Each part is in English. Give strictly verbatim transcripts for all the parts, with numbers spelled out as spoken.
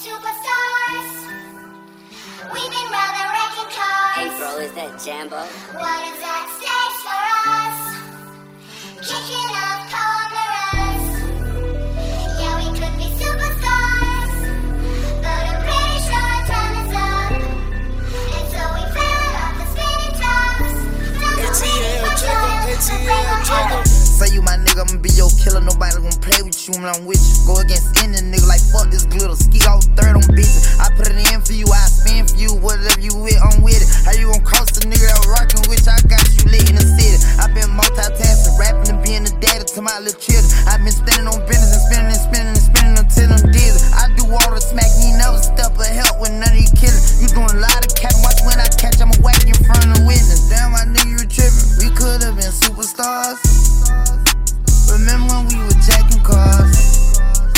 superstars. We've been rather wrecking cars. Hey bro, is that Jambo? What is that stage for us? Kicking up cameras. Yeah, we could be superstars, but I'm pretty sure our time is up. And so we fell off the spinning tops. A T L Jacob, A T L Jacob. Say you my nigga, I'ma be your killer. Nobody gon' play with you when I'm with you. Go against any nigga like fuck this glitter. Ski off third on bitches. I put it in for you, I spin for you. Whatever you with, I'm with it. How you gon' cross the nigga that rockin' with you? I got you lit in the city. I been multitasking, rapping and being the daddy to my little children. I been spending on business and spinning and spinning and spinning until I'm dizzy. I do all the smack, you never step or help when none of you killin'. You doing a lot of capping, watch when I catch, I'ma whack in front of the witness. Damn, my nigga, you trippin'. We could've been superstars. Remember when we were jacking cars?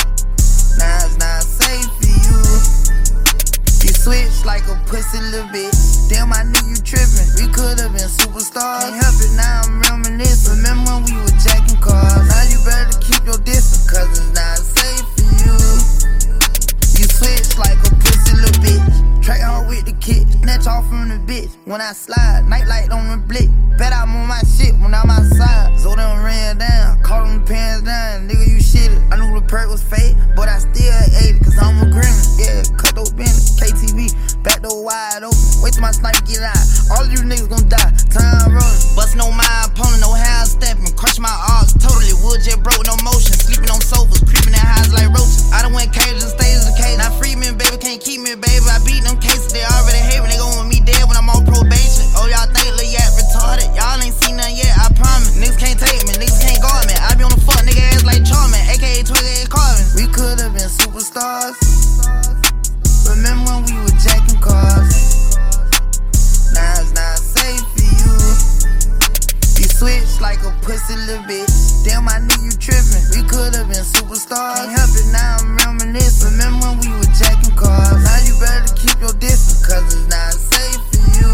Now it's not safe for you. You switch like a pussy little bitch. Damn, I knew you trippin'. We could've been superstars. Can't help it, now I'm reminiscing. Remember when we were jacking cars? Now you better keep your distance, cause it's not safe for you. You switch like a pussy little bitch. Track hard with the kid, snatch off from the bitch. When I slide, nightlight on the blick. Bet I'm on my shit when I'm outside. So them ran down, caught them pants down. Nigga, you shitted. I knew the perk was fake, but I still ate it, cause I'm a grimace. Yeah, cut those bins, K T V, back door wide open. Wait till my sniper get out. All of you niggas gon' die. Time rolling. Bustin' on my opponent, no hand stepping. Crush my arms, totally wood jet broke, no motion. Sleeping on sofas, creeping in highs like roaches. I done went cages and stages of cage. Now free me, baby, can't keep me, baby. I beat them cases, they already hate me. They gon' want me dead when I'm on probation. Oh, y'all think Lil Yak retarded? Y'all ain't seen nothing yet, I promise. Niggas can't take me, niggas can't guard me. I be on the fuck nigga ass like Charmin, aka twenty-eight Carvin. We could've been superstars. Remember when we were jacking cars? Now it's not safe for you. You switch like a pussy little bitch. Damn, I knew you trippin'. We could've been superstars. Can't help it, now I'm reminiscing. Remember when we were jacking cars? Now you better keep your distance, cause it's not safe for you.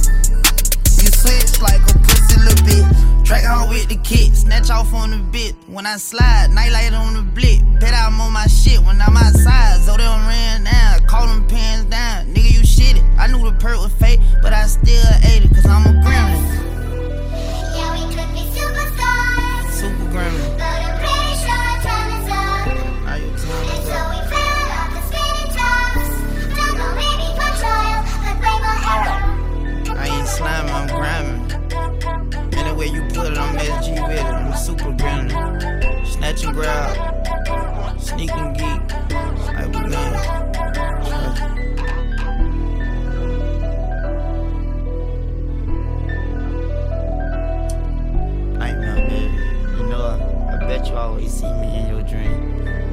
You switch like a pussy little bitch. Track hard with the kid, snatch off on the bit. When I slide, nightlight on the blick. Bet I'm on my shit when I'm outside. So they done ran down, call them pants down. Nigga, you shitted. I knew the perk was fake, but I still ate it, cause I'm a gremlin. Yeah, we could be superstars. Super gremlin. But I'm pretty sure our time is up. Now your time And is so up. we fell off the spinning tops. Don't go maybe for trial, but blame my error. I ain't sliming, I'm grinding. Anyway you put it, I'm S G with it. I'm super grinding. Snatch and grab, sneak and geek. Like we done. Nightmare, baby. You know I, I bet you always see me in your dream.